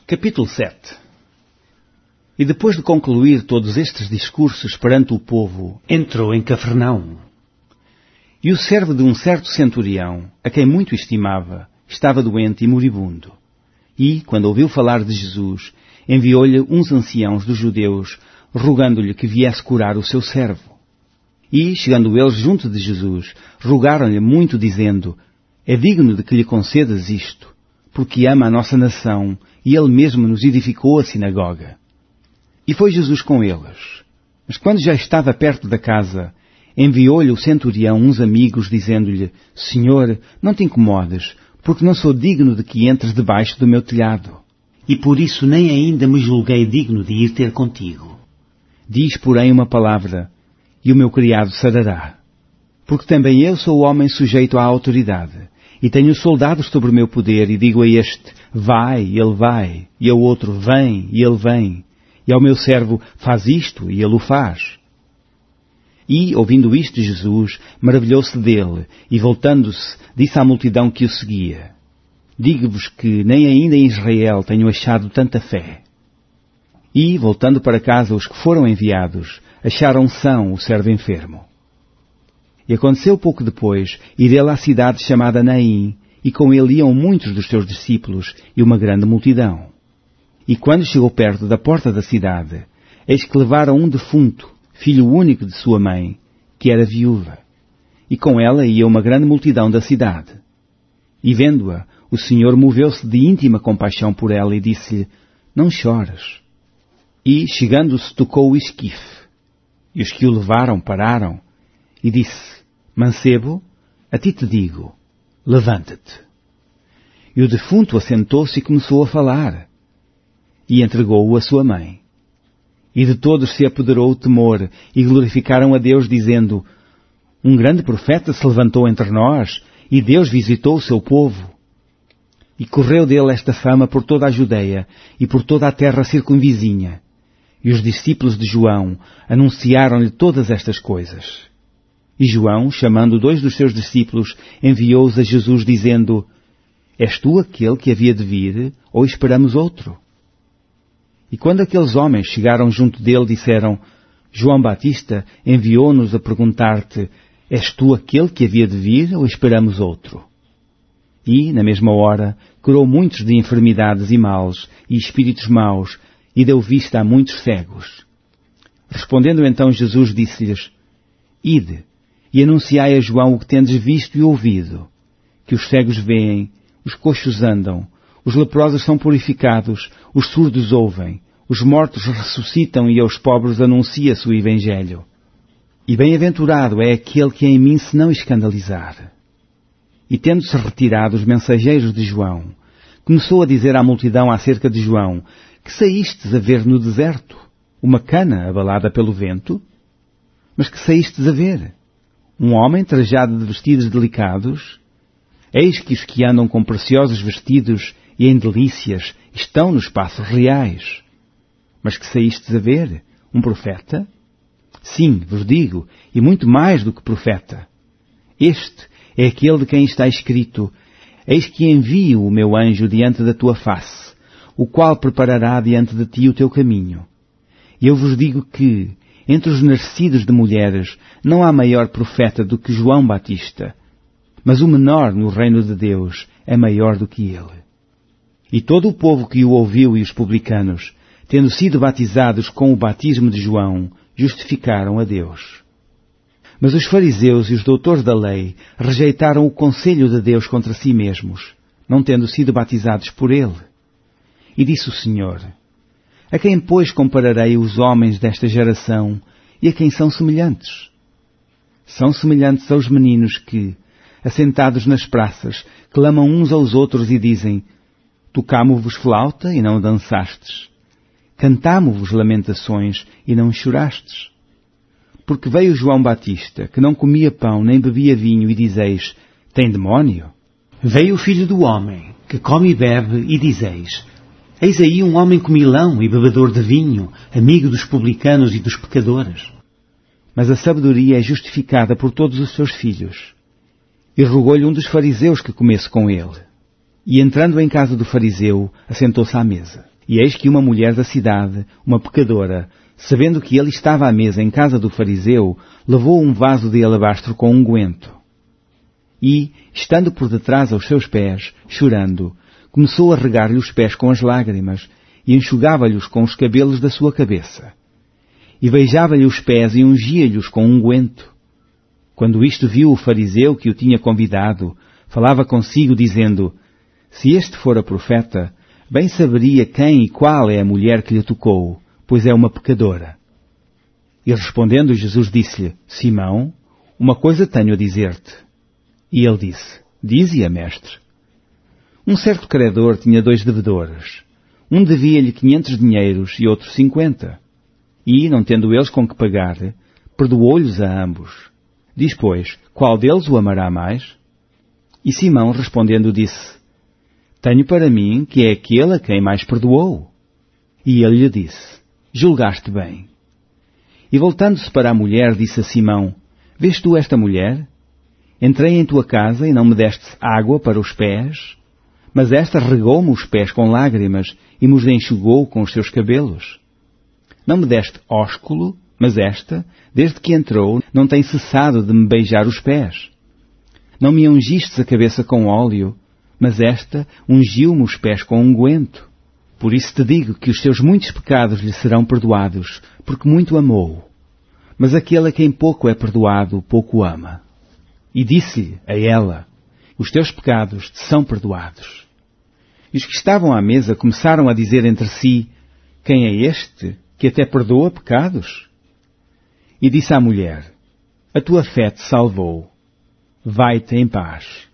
Capítulo 7. E depois de concluir todos estes discursos perante o povo, entrou em Cafarnaum. E o servo de um certo centurião, a quem muito estimava, estava doente e moribundo. E, quando ouviu falar de Jesus, enviou-lhe uns anciãos dos judeus, rogando-lhe que viesse curar o seu servo. E, chegando eles junto de Jesus, rogaram-lhe muito, dizendo: É digno de que lhe concedas isto, porque ama a nossa nação, e ele mesmo nos edificou a sinagoga. E foi Jesus com eles. Mas quando já estava perto da casa, enviou-lhe o centurião uns amigos, dizendo-lhe: Senhor, não te incomodes, porque não sou digno de que entres debaixo do meu telhado. E por isso nem ainda me julguei digno de ir ter contigo. Diz, porém, uma palavra, e o meu criado sarará. Porque também eu sou homem sujeito à autoridade, e tenho soldados sobre o meu poder, e digo a este: vai, e ele vai, e ao outro: vem, e ele vem, e ao meu servo: faz isto, e ele o faz. E, ouvindo isto, Jesus maravilhou-se dele, e voltando-se, disse à multidão que o seguia: Digo-vos que nem ainda em Israel tenho achado tanta fé. E, voltando para casa os que foram enviados, acharam são o servo enfermo. E aconteceu pouco depois ir ele à cidade chamada Naim, e com ele iam muitos dos seus discípulos e uma grande multidão. E quando chegou perto da porta da cidade, eis que levaram um defunto, filho único de sua mãe, que era viúva. E com ela ia uma grande multidão da cidade. E vendo-a, o Senhor moveu-se de íntima compaixão por ela e disse-lhe: Não chores. E, chegando-se, tocou o esquife. E os que o levaram pararam, e disse: Mancebo, a ti te digo, levanta-te. E o defunto assentou-se e começou a falar, e entregou-o à sua mãe. E de todos se apoderou o temor, e glorificaram a Deus, dizendo: Um grande profeta se levantou entre nós, e Deus visitou o seu povo. E correu dele esta fama por toda a Judeia, e por toda a terra circunvizinha. E os discípulos de João anunciaram-lhe todas estas coisas. E João, chamando 2 dos seus discípulos, enviou-os a Jesus, dizendo: És tu aquele que havia de vir, ou esperamos outro? E quando aqueles homens chegaram junto dele, disseram: João Batista enviou-nos a perguntar-te: És tu aquele que havia de vir, ou esperamos outro? E, na mesma hora, curou muitos de enfermidades e males, e espíritos maus, e deu vista a muitos cegos. Respondendo então Jesus, disse-lhes: Ide, e anunciai a João o que tendes visto e ouvido, que os cegos veem, os coxos andam, os leprosos são purificados, os surdos ouvem, os mortos ressuscitam e aos pobres anuncia-se o Evangelho. E bem-aventurado é aquele que em mim se não escandalizar. E tendo-se retirado os mensageiros de João, começou a dizer à multidão acerca de João: Que saístes a ver no deserto? Uma cana abalada pelo vento? Mas que saístes a ver? Um homem trajado de vestidos delicados? Eis que os que andam com preciosos vestidos e em delícias estão nos paços reais. Mas que saístes a ver? Um profeta? Sim, vos digo, e muito mais do que profeta. Este é aquele de quem está escrito: Eis que envio o meu anjo diante da tua face, o qual preparará diante de ti o teu caminho. E eu vos digo que, entre os nascidos de mulheres, não há maior profeta do que João Batista, mas o menor no reino de Deus é maior do que ele. E todo o povo que o ouviu e os publicanos, tendo sido batizados com o batismo de João, justificaram a Deus. Mas os fariseus e os doutores da lei rejeitaram o conselho de Deus contra si mesmos, não tendo sido batizados por ele. E disse o Senhor: A quem, pois, compararei os homens desta geração, e a quem são semelhantes? São semelhantes aos meninos que, assentados nas praças, clamam uns aos outros e dizem: Tocamo-vos flauta e não dançastes. Cantamo-vos lamentações e não chorastes. Porque veio João Batista, que não comia pão nem bebia vinho, e dizeis: Tem demónio? Veio o Filho do Homem, que come e bebe, e dizeis: Eis aí um homem comilão e bebedor de vinho, amigo dos publicanos e dos pecadores. Mas a sabedoria é justificada por todos os seus filhos. E rogou-lhe um dos fariseus que comesse com ele. E entrando em casa do fariseu, assentou-se à mesa. E eis que uma mulher da cidade, uma pecadora, sabendo que ele estava à mesa em casa do fariseu, levou um vaso de alabastro com unguento. E, estando por detrás aos seus pés, chorando, começou a regar-lhe os pés com as lágrimas e enxugava-lhes com os cabelos da sua cabeça. E beijava-lhe os pés e ungia-lhes com unguento. Quando isto viu o fariseu que o tinha convidado, falava consigo dizendo: se este fora profeta, bem saberia quem e qual é a mulher que lhe tocou, pois é uma pecadora. E respondendo Jesus disse-lhe: Simão, uma coisa tenho a dizer-te. E ele disse: dize-a, mestre. Um certo credor tinha 2 devedores. Um devia-lhe 500 dinheiros e outro 50. E, não tendo eles com que pagar, perdoou-lhes a ambos. Diz, pois, qual deles o amará mais? E Simão, respondendo, disse: tenho para mim que é aquele a quem mais perdoou. E ele lhe disse: julgaste bem. E voltando-se para a mulher, disse a Simão: vês tu esta mulher? Entrei em tua casa e não me deste água para os pés, mas esta regou-me os pés com lágrimas e me os enxugou com os seus cabelos. Não me deste ósculo, mas esta, desde que entrou, não tem cessado de me beijar os pés. Não me ungistes a cabeça com óleo, mas esta ungiu-me os pés com unguento. Por isso te digo que os seus muitos pecados lhe serão perdoados, porque muito amou. Mas aquele a quem pouco é perdoado, pouco ama. E disse-lhe a ela: os teus pecados te são perdoados. E os que estavam à mesa começaram a dizer entre si: quem é este que até perdoa pecados? E disse à mulher: a tua fé te salvou. Vai-te em paz.